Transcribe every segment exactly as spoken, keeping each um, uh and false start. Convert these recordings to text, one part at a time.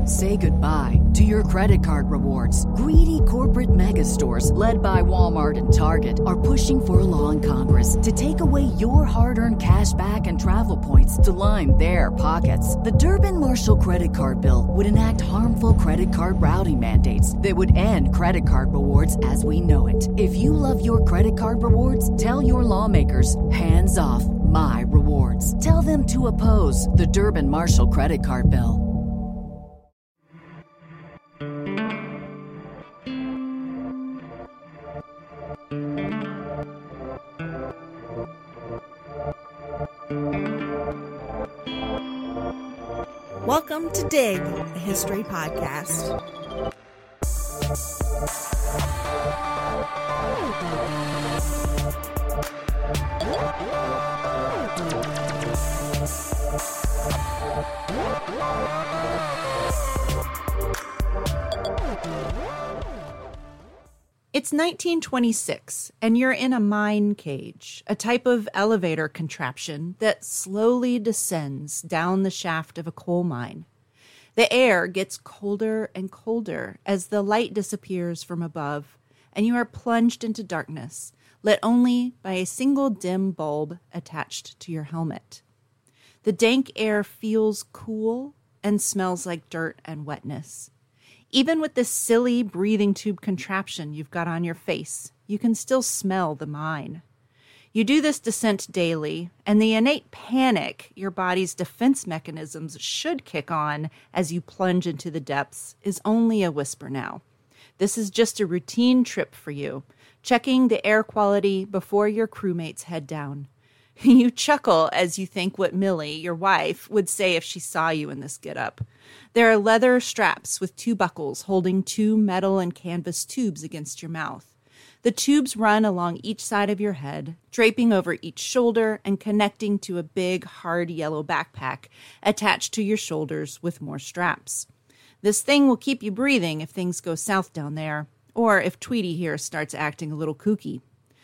Say goodbye to your credit card rewards. Greedy corporate mega stores, led by Walmart and Target, are pushing for a law in Congress to take away your hard-earned cash back and travel points to line their pockets. The Durbin-Marshall credit card bill would enact harmful credit card routing mandates that would end credit card rewards as we know it. If you love your credit card rewards, tell your lawmakers, hands off my rewards. Tell them to oppose the Durbin-Marshall credit card bill. Welcome to Dig, a history podcast. It's nineteen twenty-six, and you're in a mine cage, a type of elevator contraption that slowly descends down the shaft of a coal mine. The air gets colder and colder as the light disappears from above, and you are plunged into darkness, lit only by a single dim bulb attached to your helmet. The dank air feels cool and smells like dirt and wetness. Even with this silly breathing tube contraption you've got on your face, you can still smell the mine. You do this descent daily, and the innate panic your body's defense mechanisms should kick on as you plunge into the depths is only a whisper now. This is just a routine trip for you, checking the air quality before your crewmates head down. You chuckle as you think what Millie, your wife, would say if she saw you in this getup. There are leather straps with two buckles holding two metal and canvas tubes against your mouth. The tubes run along each side of your head, draping over each shoulder and connecting to a big, hard yellow backpack attached to your shoulders with more straps. This thing will keep you breathing if things go south down there, or if Tweety here starts acting a little kooky.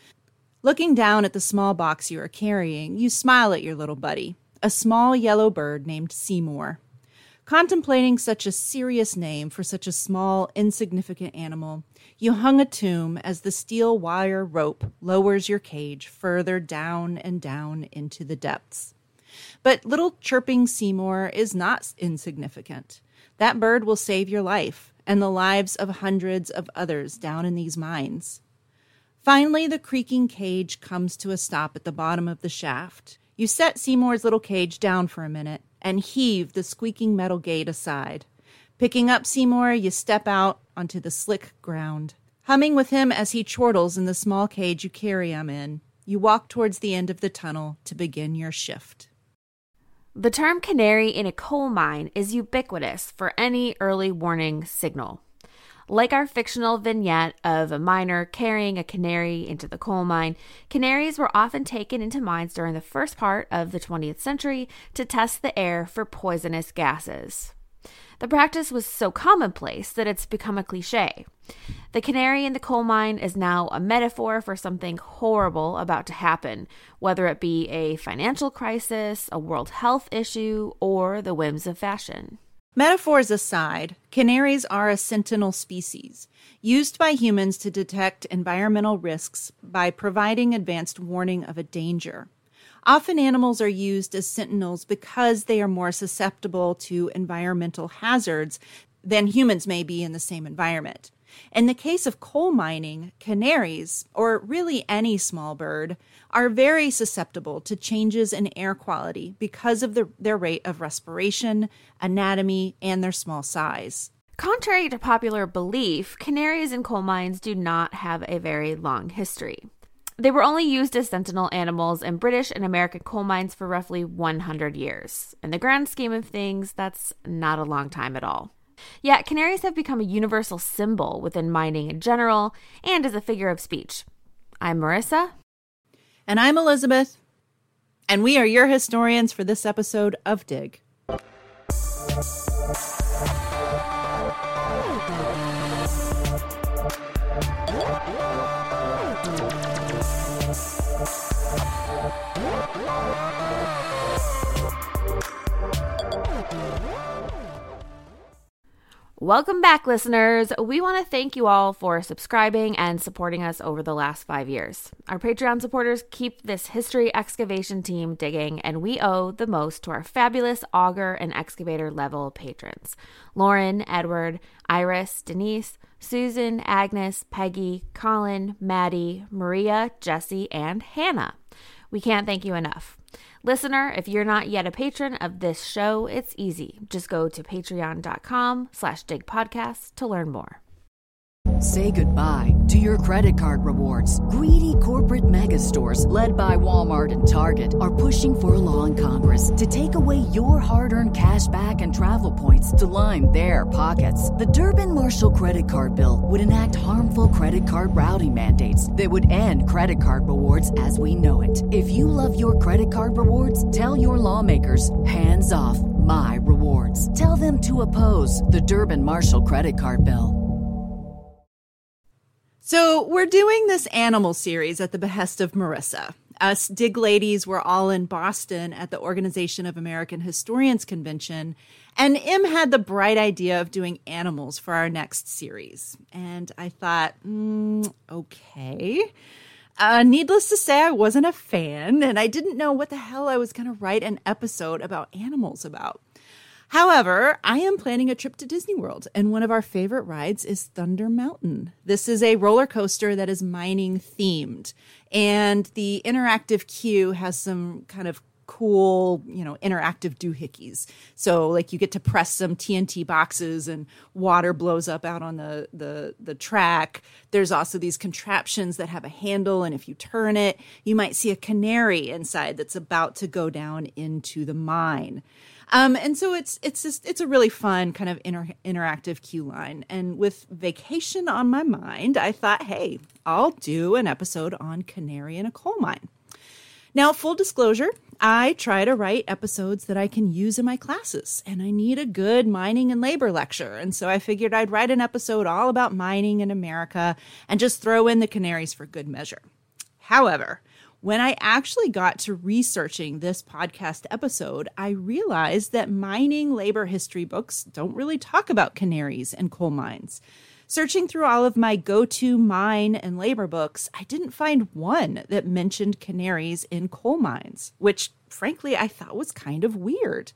Looking down at the small box you are carrying, you smile at your little buddy, a small yellow bird named Seymour. Contemplating such a serious name for such a small, insignificant animal, you hung a tune as the steel wire rope lowers your cage further down and down into the depths. But little chirping Seymour is not insignificant. That bird will save your life and the lives of hundreds of others down in these mines. Finally, the creaking cage comes to a stop at the bottom of the shaft. You set Seymour's little cage down for a minute and heave the squeaking metal gate aside. Picking up Seymour, you step out onto the slick ground. Humming with him as he chortles in the small cage you carry him in, you walk towards the end of the tunnel to begin your shift. The term canary in a coal mine is ubiquitous for any early warning signal. Like our fictional vignette of a miner carrying a canary into the coal mine, canaries were often taken into mines during the first part of the twentieth century to test the air for poisonous gases. The practice was so commonplace that it's become a cliche. The canary in the coal mine is now a metaphor for something horrible about to happen, whether it be a financial crisis, a world health issue, or the whims of fashion. Metaphors aside, canaries are a sentinel species, used by humans to detect environmental risks by providing advanced warning of a danger. Often animals are used as sentinels because they are more susceptible to environmental hazards than humans may be in the same environment. In the case of coal mining, canaries, or really any small bird, are very susceptible to changes in air quality because of the, their rate of respiration, anatomy, and their small size. Contrary to popular belief, canaries in coal mines do not have a very long history. They were only used as sentinel animals in British and American coal mines for roughly one hundred years. In the grand scheme of things, that's not a long time at all. Yet, canaries have become a universal symbol within mining in general and as a figure of speech. I'm Marissa. And I'm Elizabeth. And we are your historians for this episode of Dig. Welcome back, listeners. We want to thank you all for subscribing and supporting us over the last five years. Our Patreon supporters keep this history excavation team digging, and we owe the most to our fabulous auger and excavator level patrons. Lauren, Edward, Iris, Denise, Susan, Agnes, Peggy, Colin, Maddie, Maria, Jesse, and Hannah. We can't thank you enough. Listener, if you're not yet a patron of this show, it's easy. Just go to patreon.com slash digpodcast to learn more. Say goodbye to your credit card rewards. Greedy corporate mega stores, led by Walmart and Target, are pushing for a law in Congress to take away your hard-earned cash back and travel points to line their pockets. The Durbin-Marshall credit card bill would enact harmful credit card routing mandates that would end credit card rewards as we know it. If you love your credit card rewards, tell your lawmakers, hands off my rewards. Tell them to oppose the Durbin-Marshall credit card bill. So we're doing this animal series at the behest of Marissa. Us Dig ladies were all in Boston at the Organization of American Historians Convention, and Em had the bright idea of doing animals for our next series. And I thought, mm, okay. Uh, needless to say, I wasn't a fan, and I didn't know what the hell I was going to write an episode about animals about. However, I am planning a trip to Disney World, and one of our favorite rides is Thunder Mountain. This is a roller coaster that is mining themed, and the interactive queue has some kind of cool, you know, interactive doohickeys. So like you get to press some T N T boxes and water blows up out on the, the, the track. There's also these contraptions that have a handle, and if you turn it, you might see a canary inside that's about to go down into the mine. Um, and so it's it's just, it's a really fun kind of inter- interactive queue line. And with vacation on my mind, I thought, hey, I'll do an episode on Canary in a Coal Mine. Now, full disclosure, I try to write episodes that I can use in my classes, and I need a good mining and labor lecture. And so I figured I'd write an episode all about mining in America and just throw in the canaries for good measure. However, when I actually got to researching this podcast episode, I realized that mining labor history books don't really talk about canaries and coal mines. Searching through all of my go-to mine and labor books, I didn't find one that mentioned canaries in coal mines, which frankly I thought was kind of weird.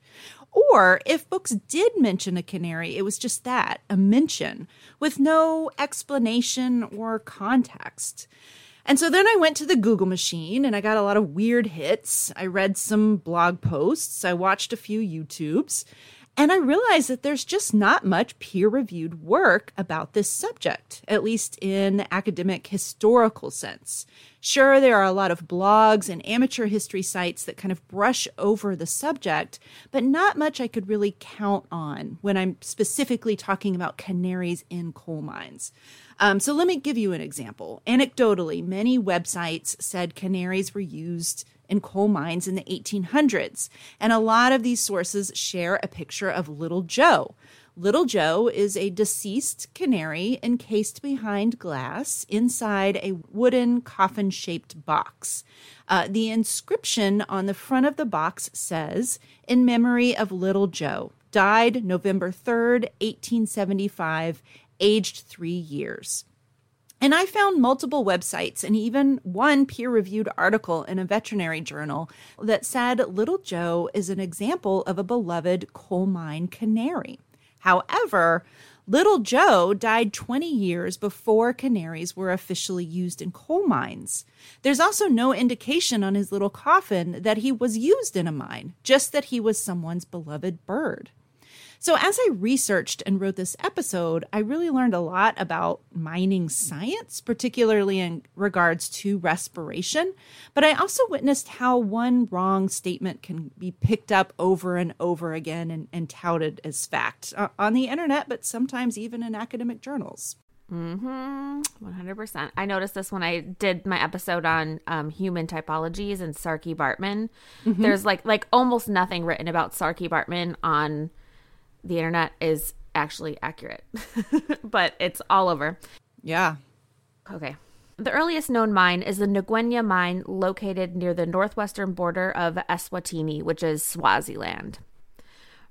Or if books did mention a canary, it was just that, a mention, with no explanation or context. And so then I went to the Google machine and I got a lot of weird hits. I read some blog posts. I watched a few YouTubes. And I realized that there's just not much peer-reviewed work about this subject, at least in the academic historical sense. Sure, there are a lot of blogs and amateur history sites that kind of brush over the subject, but not much I could really count on when I'm specifically talking about canaries in coal mines. Um, so let me give you an example. Anecdotally, many websites said canaries were used in coal mines in the eighteen hundreds. And a lot of these sources share a picture of Little Joe. Little Joe is a deceased canary encased behind glass inside a wooden coffin-shaped box. Uh, the inscription on the front of the box says, "In memory of Little Joe, died November third, eighteen seventy-five, aged three years." And I found multiple websites and even one peer-reviewed article in a veterinary journal that said Little Joe is an example of a beloved coal mine canary. However, Little Joe died twenty years before canaries were officially used in coal mines. There's also no indication on his little coffin that he was used in a mine, just that he was someone's beloved bird. So as I researched and wrote this episode, I really learned a lot about mining science, particularly in regards to respiration. But I also witnessed how one wrong statement can be picked up over and over again and, and touted as fact uh, on the internet, but sometimes even in academic journals. Mm-hmm. one hundred percent. I noticed this when I did my episode on um, human typologies and Saartjie Baartman. Mm-hmm. There's like like almost nothing written about Saartjie Baartman on the internet is actually accurate, but it's all over. Yeah. Okay. The earliest known mine is the Ngwenya mine located near the northwestern border of Eswatini, which is Swaziland.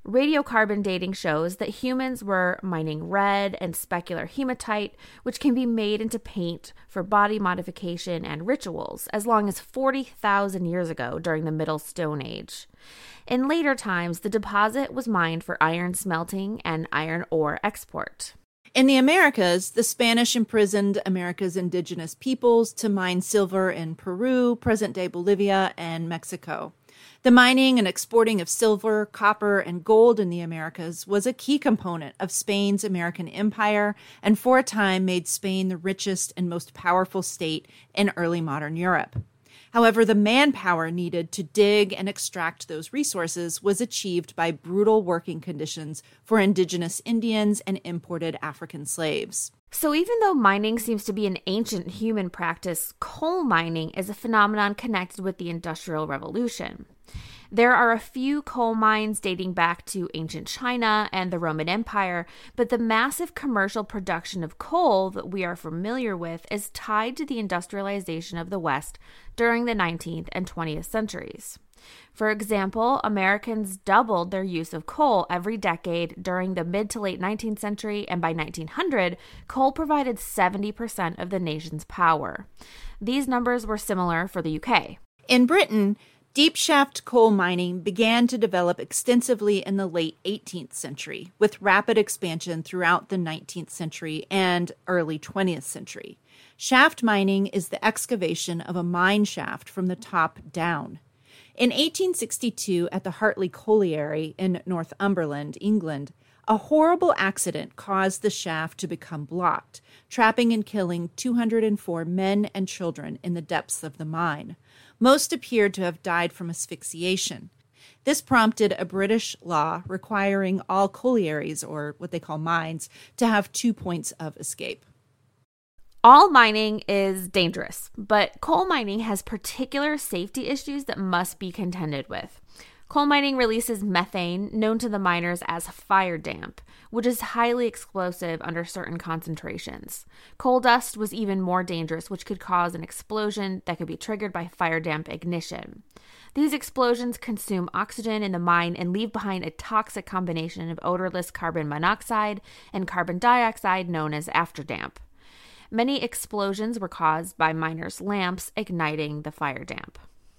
Radiocarbon dating shows that humans were mining red and specular hematite, which can be made into paint for body modification and rituals, as long as forty thousand years ago during the Middle Stone Age. In later times, the deposit was mined for iron smelting and iron ore export. In the Americas, the Spanish imprisoned America's indigenous peoples to mine silver in Peru, present-day Bolivia, and Mexico. The mining and exporting of silver, copper, and gold in the Americas was a key component of Spain's American empire and for a time made Spain the richest and most powerful state in early modern Europe. However, the manpower needed to dig and extract those resources was achieved by brutal working conditions for indigenous Indians and imported African slaves. So even though mining seems to be an ancient human practice, coal mining is a phenomenon connected with the Industrial Revolution. There are a few coal mines dating back to ancient China and the Roman Empire, but the massive commercial production of coal that we are familiar with is tied to the industrialization of the West during the nineteenth and twentieth centuries. For example, Americans doubled their use of coal every decade during the mid to late nineteenth century, and by nineteen hundred, coal provided seventy percent of the nation's power. These numbers were similar for the U K. In Britain, deep shaft coal mining began to develop extensively in the late eighteenth century, with rapid expansion throughout the nineteenth century and early twentieth century. Shaft mining is the excavation of a mine shaft from the top down. In eighteen sixty-two, at the Hartley Colliery in Northumberland, England, a horrible accident caused the shaft to become blocked, trapping and killing two hundred four men and children in the depths of the mine. Most appeared to have died from asphyxiation. This prompted a British law requiring all collieries, or what they call mines, to have two points of escape. All mining is dangerous, but coal mining has particular safety issues that must be contended with. Coal mining releases methane, known to the miners as fire damp, which is highly explosive under certain concentrations. Coal dust was even more dangerous, which could cause an explosion that could be triggered by fire damp ignition. These explosions consume oxygen in the mine and leave behind a toxic combination of odorless carbon monoxide and carbon dioxide known as afterdamp. Many explosions were caused by miners' lamps igniting the fire damp.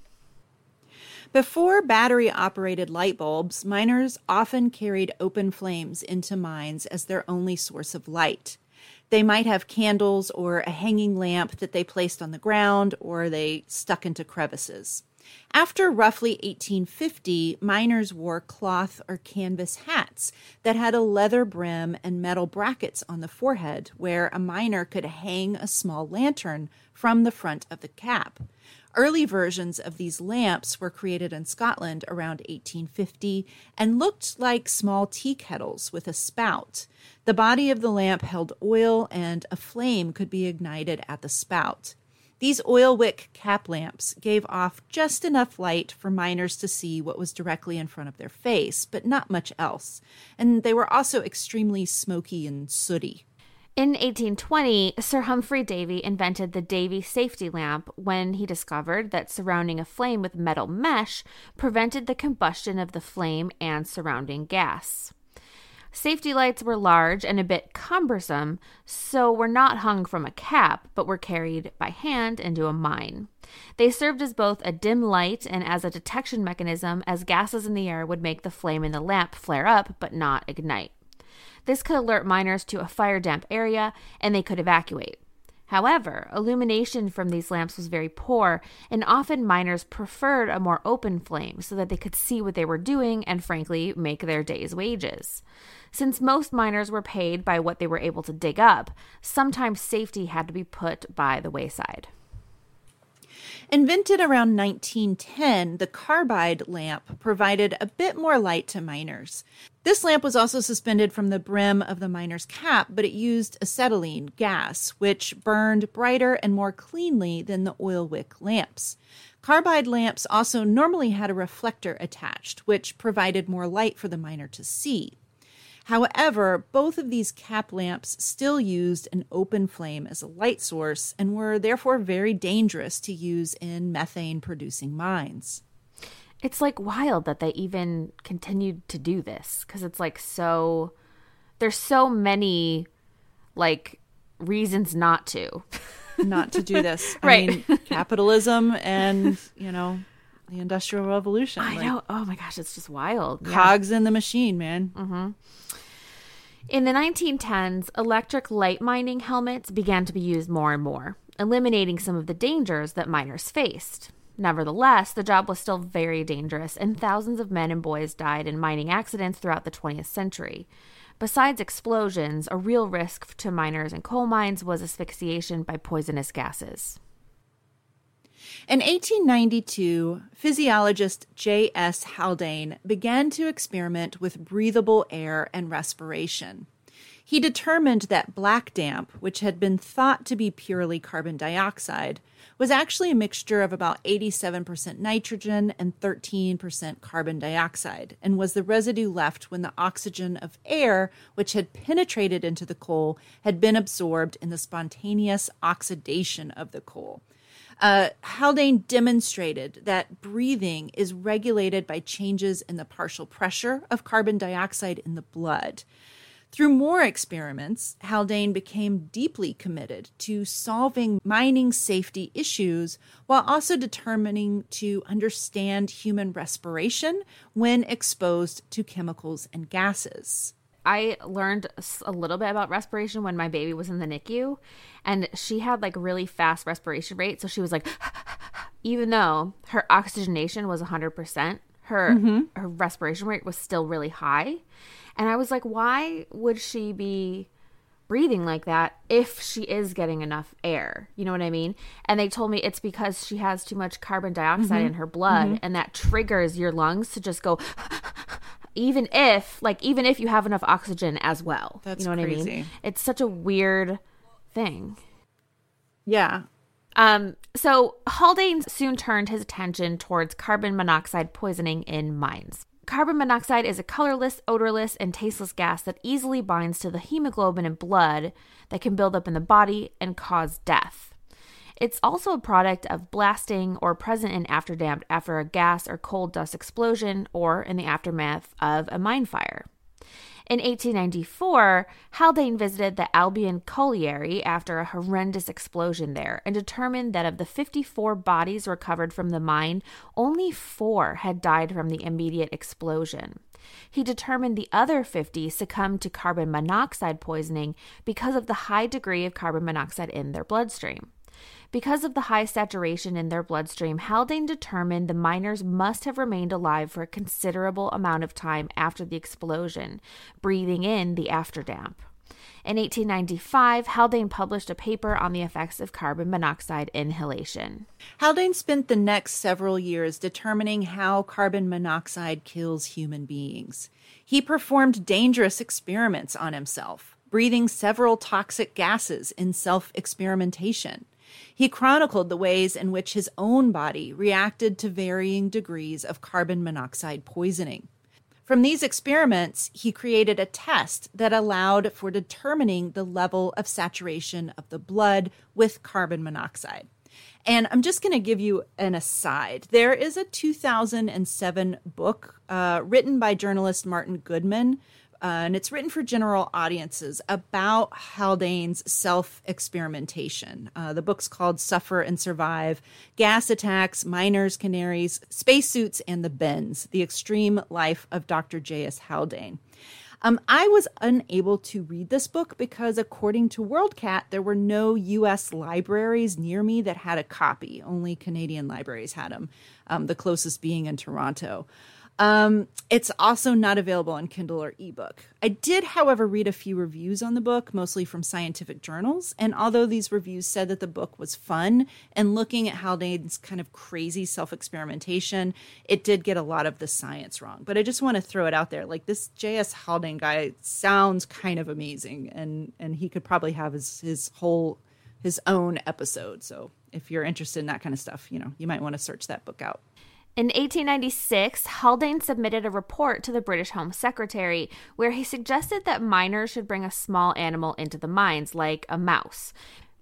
Before battery-operated light bulbs, miners often carried open flames into mines as their only source of light. They might have candles or a hanging lamp that they placed on the ground or they stuck into crevices. After roughly eighteen fifty, miners wore cloth or canvas hats that had a leather brim and metal brackets on the forehead where a miner could hang a small lantern from the front of the cap. Early versions of these lamps were created in Scotland around eighteen fifty and looked like small tea kettles with a spout. The body of the lamp held oil and a flame could be ignited at the spout. These oil wick cap lamps gave off just enough light for miners to see what was directly in front of their face, but not much else. And they were also extremely smoky and sooty. In eighteen twenty, Sir Humphrey Davy invented the Davy safety lamp when he discovered that surrounding a flame with metal mesh prevented the combustion of the flame and surrounding gas. Safety lights were large and a bit cumbersome, so were not hung from a cap, but were carried by hand into a mine. They served as both a dim light and as a detection mechanism, as gases in the air would make the flame in the lamp flare up but not ignite. This could alert miners to a fire damp area, and they could evacuate. However, illumination from these lamps was very poor, and often miners preferred a more open flame so that they could see what they were doing and, frankly, make their day's wages. Since most miners were paid by what they were able to dig up, sometimes safety had to be put by the wayside. Invented around nineteen ten, the carbide lamp provided a bit more light to miners. This lamp was also suspended from the brim of the miner's cap, but it used acetylene gas, which burned brighter and more cleanly than the oil wick lamps. Carbide lamps also normally had a reflector attached, which provided more light for the miner to see. However, both of these cap lamps still used an open flame as a light source and were therefore very dangerous to use in methane-producing mines. It's like wild that they even continued to do this, because it's like so, there's so many like reasons not to. Not to do this. I Right. mean, capitalism and, you know, the Industrial Revolution. I like, know. Oh my gosh, it's just wild. Yeah. Cogs in the machine, man. Mm-hmm. In the nineteen tens, electric light mining helmets began to be used more and more, eliminating some of the dangers that miners faced. Nevertheless, the job was still very dangerous, and thousands of men and boys died in mining accidents throughout the twentieth century. Besides explosions, a real risk to miners in coal mines was asphyxiation by poisonous gases. In eighteen ninety-two, physiologist J S Haldane began to experiment with breathable air and respiration. He determined that black damp, which had been thought to be purely carbon dioxide, was actually a mixture of about eighty-seven percent nitrogen and thirteen percent carbon dioxide, and was the residue left when the oxygen of air, which had penetrated into the coal, had been absorbed in the spontaneous oxidation of the coal. Uh, Haldane demonstrated that breathing is regulated by changes in the partial pressure of carbon dioxide in the blood. Through more experiments, Haldane became deeply committed to solving mining safety issues while also determining to understand human respiration when exposed to chemicals and gases. I learned a little bit about respiration when my baby was in the N I C U, and she had like really fast respiration rate. So she was like, even though her oxygenation was one hundred percent, her, mm-hmm. her respiration rate was still really high. And I was like, why would she be breathing like that if she is getting enough air? You know what I mean? And they told me it's because she has too much carbon dioxide mm-hmm. in her blood, mm-hmm. and that triggers your lungs to just go, even if, like, even if you have enough oxygen as well. That's you know what crazy. I mean? It's such a weird thing. Yeah. Um. So Haldane soon turned his attention towards carbon monoxide poisoning in mines. Carbon monoxide is a colorless, odorless, and tasteless gas that easily binds to the hemoglobin in blood that can build up in the body and cause death. It's also a product of blasting or present in afterdamp after a gas or coal dust explosion or in the aftermath of a mine fire. In eighteen ninety-four, Haldane visited the Albion Colliery after a horrendous explosion there and determined that of the fifty-four bodies recovered from the mine, only four had died from the immediate explosion. He determined the other fifty succumbed to carbon monoxide poisoning because of the high degree of carbon monoxide in their bloodstream. Because of the high saturation in their bloodstream, Haldane determined the miners must have remained alive for a considerable amount of time after the explosion, breathing in the afterdamp. In eighteen ninety-five, Haldane published a paper on the effects of carbon monoxide inhalation. Haldane spent the next several years determining how carbon monoxide kills human beings. He performed dangerous experiments on himself, breathing several toxic gases in self-experimentation. He chronicled the ways in which his own body reacted to varying degrees of carbon monoxide poisoning. From these experiments, he created a test that allowed for determining the level of saturation of the blood with carbon monoxide. And I'm just going to give you an aside. There is a two thousand seven book uh, written by journalist Martin Goodman, Uh, and it's written for general audiences about Haldane's self-experimentation. Uh, the book's called Suffer and Survive, Gas Attacks, Miners, Canaries, Spacesuits, and the Bends, The Extreme Life of Doctor J S Haldane. Um, I was unable to read this book because, according to WorldCat, there were no U S libraries near me that had a copy. Only Canadian libraries had them, um, the closest being in Toronto. Um, it's also not available on Kindle or ebook. I did, however, read a few reviews on the book, mostly from scientific journals. And although these reviews said that the book was fun and looking at Haldane's kind of crazy self-experimentation, it did get a lot of the science wrong. But I just want to throw it out there. Like, this J S Haldane guy sounds kind of amazing, and, and he could probably have his, his whole, his own episode. So if you're interested in that kind of stuff, you know, you might want to search that book out. In eighteen ninety-six, Haldane submitted a report to the British Home Secretary where he suggested that miners should bring a small animal into the mines, like a mouse.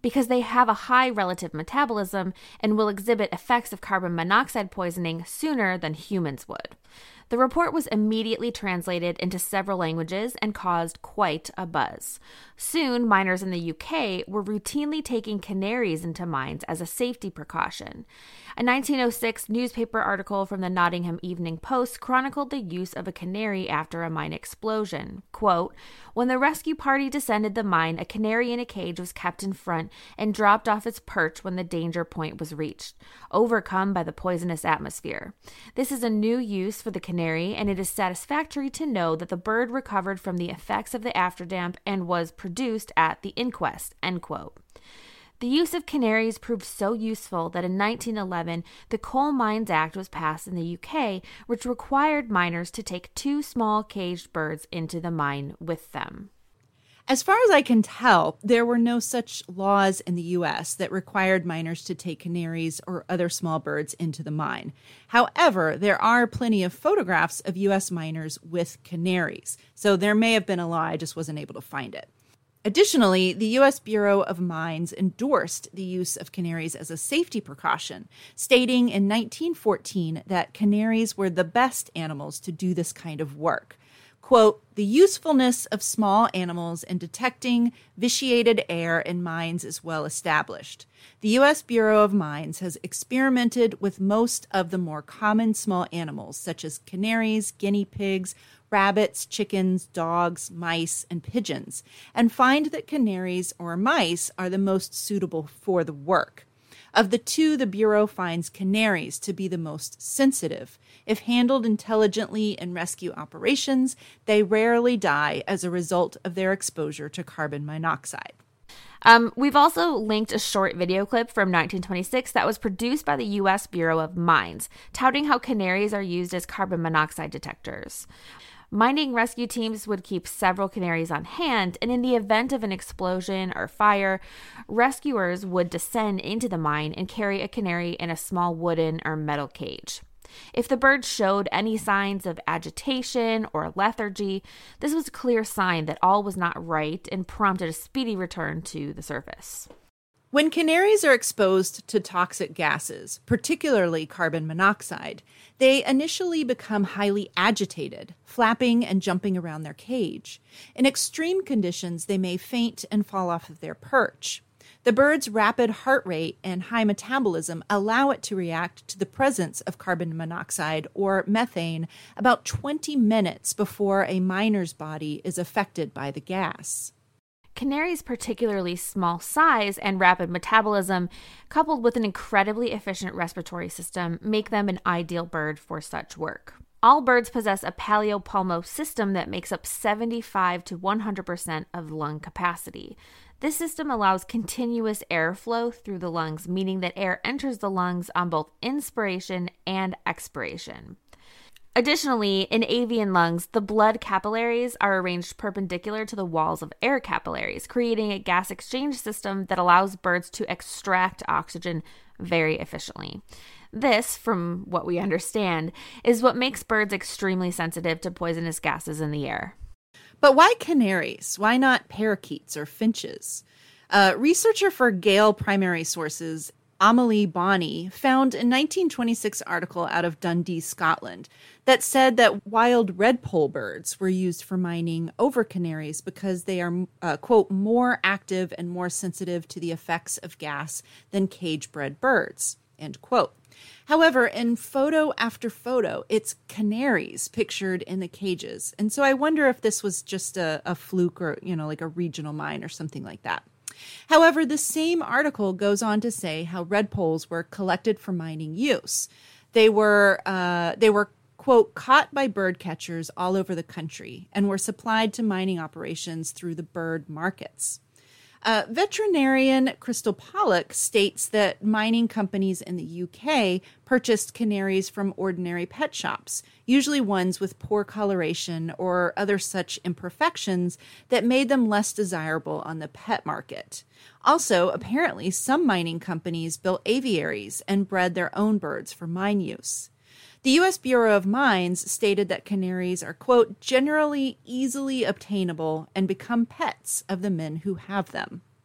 because they have a high relative metabolism and will exhibit effects of carbon monoxide poisoning sooner than humans would. The report was immediately translated into several languages and caused quite a buzz. Soon, miners in the U K were routinely taking canaries into mines as a safety precaution. A nineteen oh six newspaper article from the Nottingham Evening Post chronicled the use of a canary after a mine explosion. Quote, "When the rescue party descended the mine, a canary in a cage was kept in front and dropped off its perch when the danger point was reached, overcome by the poisonous atmosphere. This is a new use for the canary, and it is satisfactory to know that the bird recovered from the effects of the afterdamp and was produced at the inquest." End quote. The use of canaries proved so useful that in nineteen eleven, the Coal Mines Act was passed in the U K, which required miners to take two small caged birds into the mine with them. As far as I can tell, there were no such laws in the U S that required miners to take canaries or other small birds into the mine. However, there are plenty of photographs of U S miners with canaries, so there may have been a law, I just wasn't able to find it. Additionally, the U S Bureau of Mines endorsed the use of canaries as a safety precaution, stating in nineteen fourteen that canaries were the best animals to do this kind of work. Quote, "The usefulness of small animals in detecting vitiated air in mines is well established. The U S Bureau of Mines has experimented with most of the more common small animals, such as canaries, guinea pigs, rabbits, chickens, dogs, mice, and pigeons, and find that canaries or mice are the most suitable for the work. Of the two, the Bureau finds canaries to be the most sensitive. If handled intelligently in rescue operations, they rarely die as a result of their exposure to carbon monoxide." Um, we've also linked a short video clip from nineteen twenty-six that was produced by the U S Bureau of Mines, touting how canaries are used as carbon monoxide detectors. Mining rescue teams would keep several canaries on hand, and in the event of an explosion or fire, rescuers would descend into the mine and carry a canary in a small wooden or metal cage. If the bird showed any signs of agitation or lethargy, this was a clear sign that all was not right and prompted a speedy return to the surface. When canaries are exposed to toxic gases, particularly carbon monoxide, they initially become highly agitated, flapping and jumping around their cage. In extreme conditions, they may faint and fall off of their perch. The bird's rapid heart rate and high metabolism allow it to react to the presence of carbon monoxide or methane about twenty minutes before a miner's body is affected by the gas. Canaries' particularly small size and rapid metabolism, coupled with an incredibly efficient respiratory system, make them an ideal bird for such work. All birds possess a paleo-pulmo system that makes up seventy-five to one hundred percent of lung capacity. This system allows continuous airflow through the lungs, meaning that air enters the lungs on both inspiration and expiration. Additionally, in avian lungs, the blood capillaries are arranged perpendicular to the walls of air capillaries, creating a gas exchange system that allows birds to extract oxygen very efficiently. This, from what we understand, is what makes birds extremely sensitive to poisonous gases in the air. But why canaries? Why not parakeets or finches? Uh, researcher for Gale Primary Sources, Amelie Bonney, found a nineteen twenty-six article out of Dundee, Scotland, that said that wild redpoll birds were used for mining over canaries because they are, uh, quote, more active and more sensitive to the effects of gas than cage-bred birds, end quote. However, in photo after photo, it's canaries pictured in the cages. And so I wonder if this was just a, a fluke or, you know, like a regional mine or something like that. However, the same article goes on to say how redpolls were collected for mining use. They were, uh, they were, quote, caught by bird catchers all over the country and were supplied to mining operations through the bird markets. Uh, veterinarian Crystal Pollock states that mining companies in the U K purchased canaries from ordinary pet shops, usually ones with poor coloration or other such imperfections that made them less desirable on the pet market. Also, apparently, some mining companies built aviaries and bred their own birds for mine use. The U S Bureau of Mines stated that canaries are, quote, generally easily obtainable and become pets of the men who have them.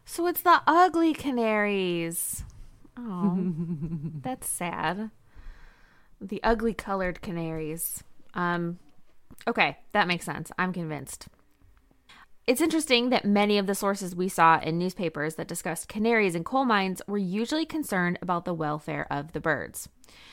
So it's the ugly canaries. Oh, that's sad. The ugly colored canaries. Um, okay, that makes sense. I'm convinced. It's interesting that many of the sources we saw in newspapers that discussed canaries in coal mines were usually concerned about the welfare of the birds.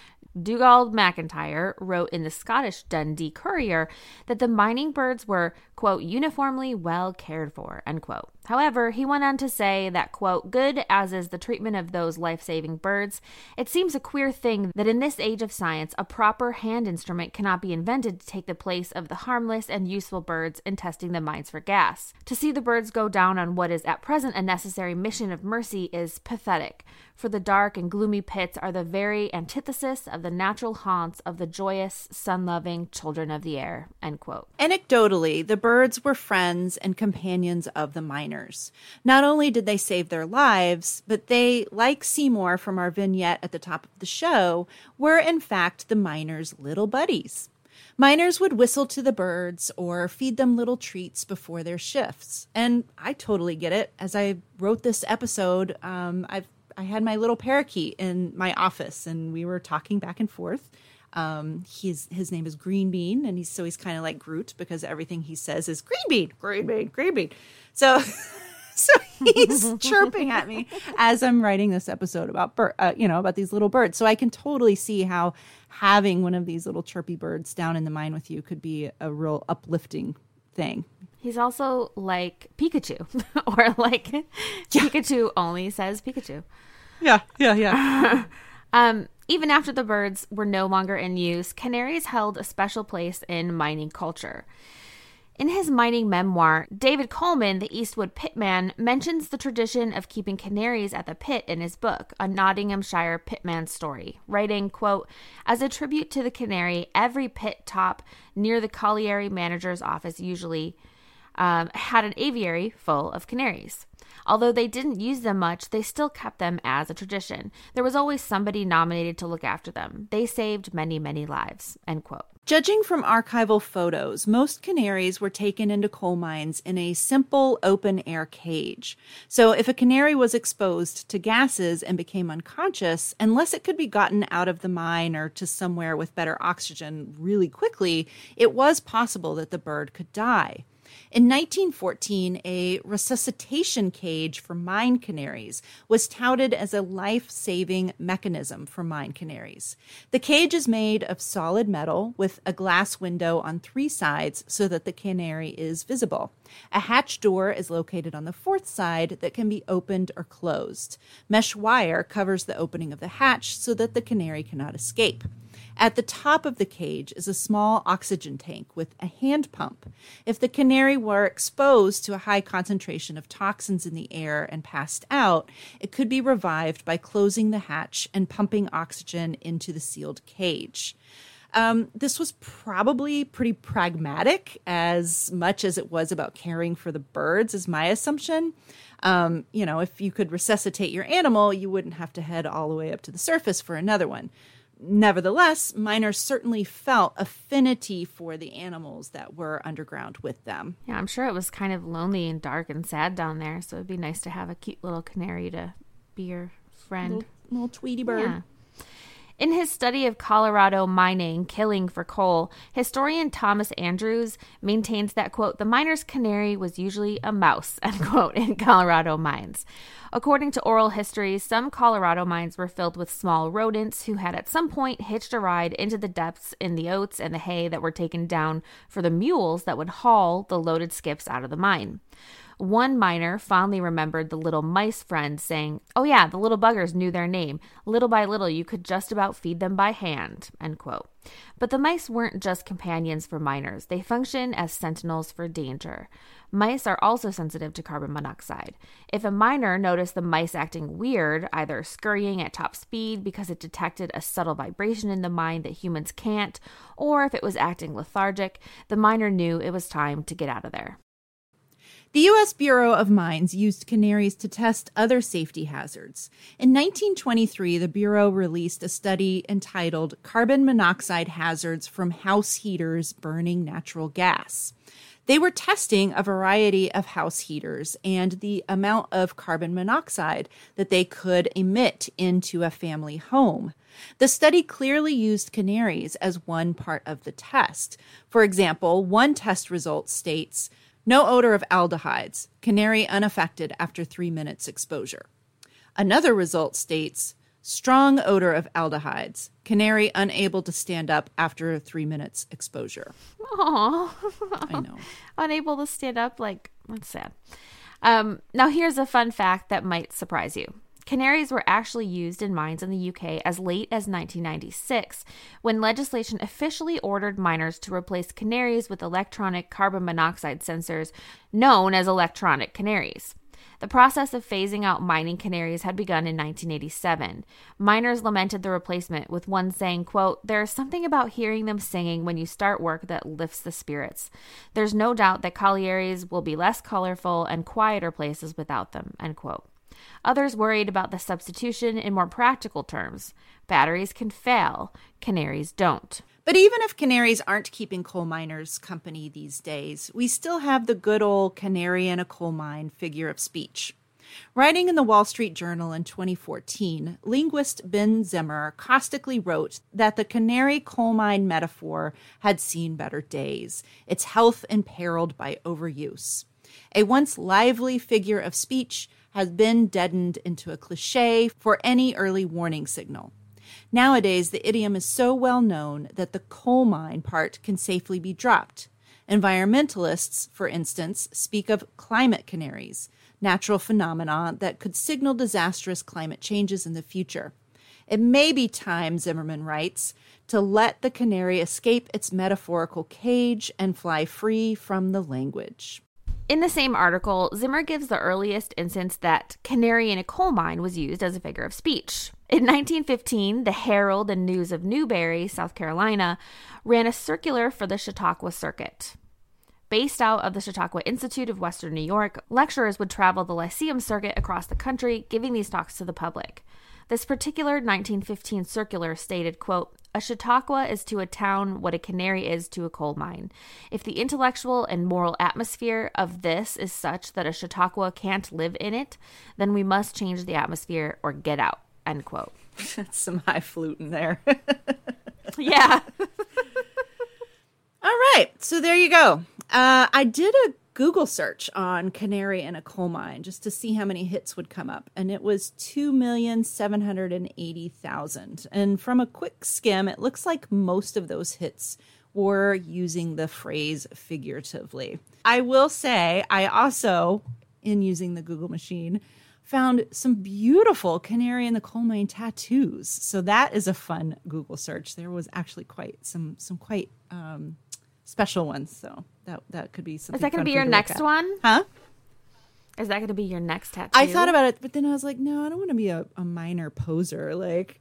Dugald MacIntyre wrote in the Scottish Dundee Courier that the mining birds were, quote, uniformly well cared for, end quote. However, he went on to say that, quote, good as is the treatment of those life-saving birds, it seems a queer thing that in this age of science, a proper hand instrument cannot be invented to take the place of the harmless and useful birds in testing the mines for gas. To see the birds go down on what is at present a necessary mission of mercy is pathetic, for the dark and gloomy pits are the very antithesis of the natural haunts of the joyous, sun-loving children of the air, end quote. Anecdotally, the birds were friends and companions of the miners. Not only did they save their lives, but they, like Seymour from our vignette at the top of the show, were in fact the miners' little buddies. Miners would whistle to the birds or feed them little treats before their shifts. And I totally get it. As I wrote this episode, um, I've I had my little parakeet in my office, and we were talking back and forth. Um, he's, his name is Green Bean, and he's so he's kind of like Groot because everything he says is Green Bean, Green Bean, Green Bean. So, so he's chirping at me as I'm writing this episode about bir- uh, you know, about these little birds. So I can totally see how having one of these little chirpy birds down in the mine with you could be a real uplifting thing. He's also like Pikachu, or like yeah. Pikachu only says Pikachu. Yeah, yeah, yeah. um, even after the birds were no longer in use, canaries held a special place in mining culture. In his mining memoir, David Coleman, the Eastwood pitman, mentions the tradition of keeping canaries at the pit in his book, A Nottinghamshire Pitman's Story, writing, quote, as a tribute to the canary, every pit top near the colliery manager's office usually um, had an aviary full of canaries. Although they didn't use them much, they still kept them as a tradition. There was always somebody nominated to look after them. They saved many, many lives, end quote. Judging from archival photos, most canaries were taken into coal mines in a simple open-air cage. So if a canary was exposed to gases and became unconscious, unless it could be gotten out of the mine or to somewhere with better oxygen really quickly, it was possible that the bird could die. In nineteen fourteen, a resuscitation cage for mine canaries was touted as a life-saving mechanism for mine canaries. The cage is made of solid metal with a glass window on three sides so that the canary is visible. A hatch door is located on the fourth side that can be opened or closed. Mesh wire covers the opening of the hatch so that the canary cannot escape. At the top of the cage is a small oxygen tank with a hand pump. If the canary were exposed to a high concentration of toxins in the air and passed out, it could be revived by closing the hatch and pumping oxygen into the sealed cage. Um, this was probably pretty pragmatic as much as it was about caring for the birds, is my assumption. Um, you know, if you could resuscitate your animal, you wouldn't have to head all the way up to the surface for another one. Nevertheless, miners certainly felt affinity for the animals that were underground with them. Yeah, I'm sure it was kind of lonely and dark and sad down there, so it'd be nice to have a cute little canary to be your friend. Little, little Tweety bird. Yeah. In his study of Colorado mining, Killing for Coal, historian Thomas Andrews maintains that, quote, the miner's canary was usually a mouse, end quote, in Colorado mines. According to oral histories, some Colorado mines were filled with small rodents who had at some point hitched a ride into the depths in the oats and the hay that were taken down for the mules that would haul the loaded skips out of the mine. One miner fondly remembered the little mice friend saying, oh yeah, the little buggers knew their name. Little by little, you could just about feed them by hand, end quote. But the mice weren't just companions for miners. They function as sentinels for danger. Mice are also sensitive to carbon monoxide. If a miner noticed the mice acting weird, either scurrying at top speed because it detected a subtle vibration in the mine that humans can't, or if it was acting lethargic, the miner knew it was time to get out of there. The U S Bureau of Mines used canaries to test other safety hazards. In nineteen twenty-three, the Bureau released a study entitled Carbon Monoxide Hazards from House Heaters Burning Natural Gas. They were testing a variety of house heaters and the amount of carbon monoxide that they could emit into a family home. The study clearly used canaries as one part of the test. For example, one test result states, no odor of aldehydes, canary unaffected after three minutes exposure. Another result states, strong odor of aldehydes, canary unable to stand up after three minutes exposure. Aww. I know. Unable to stand up, like, that's sad. Um, now here's a fun fact that might surprise you. Canaries were actually used in mines in the U K as late as nineteen ninety-six, when legislation officially ordered miners to replace canaries with electronic carbon monoxide sensors known as electronic canaries. The process of phasing out mining canaries had begun in nineteen eighty-seven. Miners lamented the replacement, with one saying, quote, "There is something about hearing them singing when you start work that lifts the spirits. There's no doubt that collieries will be less colorful and quieter places without them," end quote. Others worried about the substitution in more practical terms. Batteries can fail, canaries don't. But even if canaries aren't keeping coal miners company these days, we still have the good old canary in a coal mine figure of speech. Writing in the Wall Street Journal in twenty fourteen, linguist Ben Zimmer caustically wrote that the canary coal mine metaphor had seen better days, its health imperiled by overuse. A once lively figure of speech has been deadened into a cliche for any early warning signal. Nowadays, the idiom is so well known that the coal mine part can safely be dropped. Environmentalists, for instance, speak of climate canaries, natural phenomena that could signal disastrous climate changes in the future. It may be time, Zimmerman writes, to let the canary escape its metaphorical cage and fly free from the language. In the same article, Zimmer gives the earliest instance that canary in a coal mine was used as a figure of speech. In nineteen fifteen, the Herald and News of Newberry, South Carolina, ran a circular for the Chautauqua Circuit. Based out of the Chautauqua Institute of Western New York, lecturers would travel the Lyceum Circuit across the country, giving these talks to the public. This particular nineteen fifteen circular stated, quote, "A Chautauqua is to a town what a canary is to a coal mine. If the intellectual and moral atmosphere of this is such that a Chautauqua can't live in it, then we must change the atmosphere or get out," end quote. That's some highfalutin there. Yeah. All right, so there you go. Uh, I did a Google search on canary in a coal mine just to see how many hits would come up, and it was two million seven hundred eighty thousand. And from a quick skim, it looks like most of those hits were using the phrase figuratively. I will say, I also, in using the Google machine, found some beautiful canary in the coal mine tattoos. So that is a fun Google search. There was actually quite some some quite um, special ones. So that that could be something. Is that going to be for you your to next look at. one? Huh? Is that going to be your next tattoo? I thought about it, but then I was like, no, I don't want to be a, a minor poser. Like,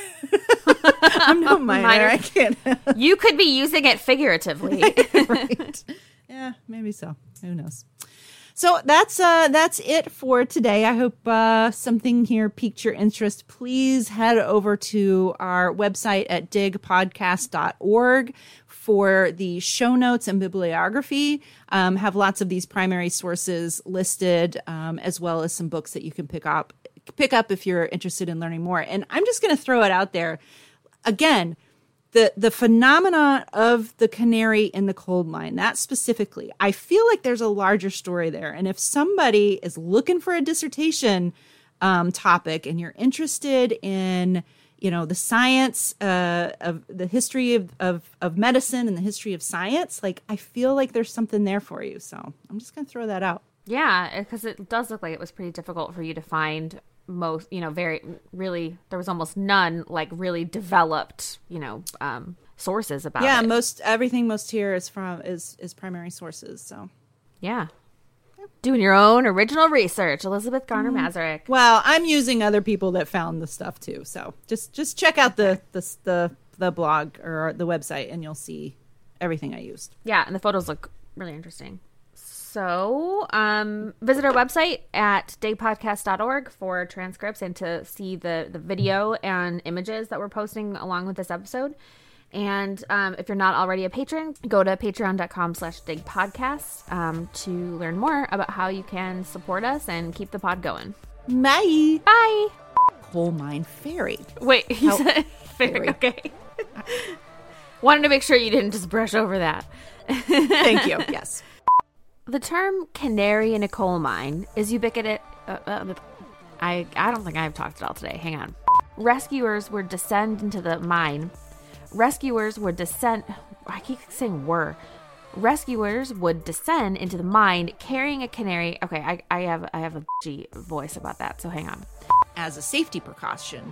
I'm no minor. Minor. I can't. You could be using it figuratively. Right. Yeah, maybe so. Who knows? So that's uh, that's it for today. I hope uh, something here piqued your interest. Please head over to our website at dig podcast dot org for the show notes and bibliography. Um, have lots of these primary sources listed, um, as well as some books that you can pick up pick up if you're interested in learning more. And I'm just going to throw it out there again. The the phenomena of the canary in the coal mine, that specifically, I feel like there's a larger story there. And if somebody is looking for a dissertation um, topic and you're interested in, you know, the science uh, of the history of, of, of medicine and the history of science, like, I feel like there's something there for you. So I'm just going to throw that out. Yeah, because it does look like it was pretty difficult for you to find most, you know, very, really, there was almost none, like, really developed, you know, um, sources about yeah, it. Yeah, most, everything most here is from, is, is primary sources, so. Yeah. Doing your own original research, Elizabeth Garner Mazurek. Well, I'm using other people that found the stuff too, so just, just check out the, the, the, the blog or the website and you'll see everything I used. Yeah, and the photos look really interesting. So um, visit our website at dig podcast dot org for transcripts and to see the, the video and images that we're posting along with this episode. And um, if you're not already a patron, go to patreon.com slash dig podcasts um, to learn more about how you can support us and keep the pod going. Bye. Bye. Coal mine fairy. Wait, you How- said fairy. Okay. Wanted to make sure you didn't just brush over that. Thank you. Yes. The term canary in a coal mine is ubiquitous. Uh, uh, I, I don't think I've talked it all today. Hang on. Rescuers would descend into the mine. Rescuers would descend. I keep saying were. Rescuers would descend into the mine carrying a canary. Okay, I, I have I have a G voice about that, so hang on. As a safety precaution.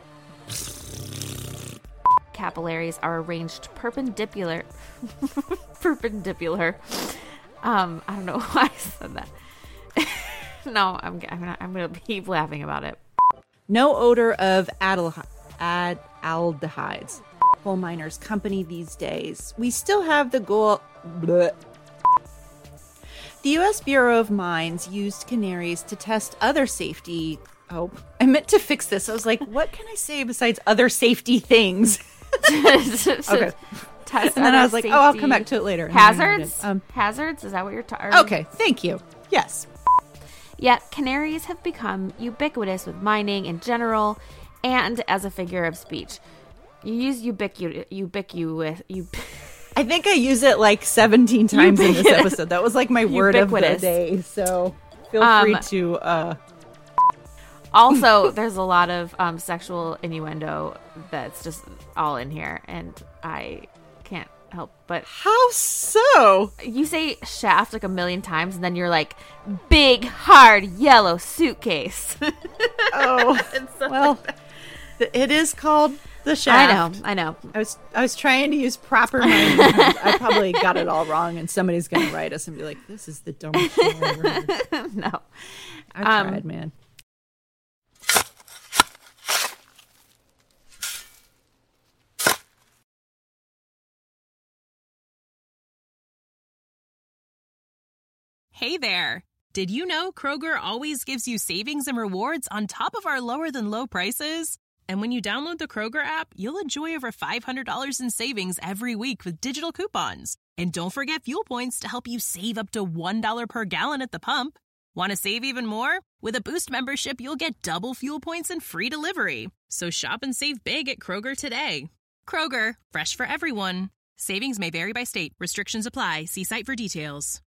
Capillaries are arranged perpendicular. perpendicular. Um, I don't know why I said that. no, I'm I'm gonna, I'm gonna keep laughing about it. No odor of adal- ad- aldehydes. Coal miners' company these days. We still have the goal. Bleh. The U S Bureau of Mines used canaries to test other safety. Oh, I meant to fix this. I was like, what can I say besides other safety things? Okay. Test And then I was like, oh, I'll come back to it later. And then I Hazards? did. Um, Hazards? Is that what you're talking okay, thank you. Yes. Yet, canaries have become ubiquitous with mining in general and as a figure of speech. You use ubiquitous, ubiquitous, ub- I think I use it like seventeen times in this Ubiquitous. episode. That was like my word of the Ubiquitous. day. So feel Um, free to. Uh... Also, there's a lot of um, sexual innuendo that's just all in here, and I can't help but. How so? You say shaft like a million times, and then you're like, big, hard, yellow suitcase. Oh, well, th- it is called the shaft. I know, I know. I was I was trying to use proper mining terms. I probably got it all wrong, and somebody's going to write us and be like, "This is the dumbest shit I've ever heard." No. I Um, tried, man. Hey there! Did you know Kroger always gives you savings and rewards on top of our lower than low prices? And when you download the Kroger app, you'll enjoy over five hundred dollars in savings every week with digital coupons. And don't forget fuel points to help you save up to one dollar per gallon at the pump. Want to save even more? With a Boost membership, you'll get double fuel points and free delivery. So shop and save big at Kroger today. Kroger, fresh for everyone. Savings may vary by state. Restrictions apply. See site for details.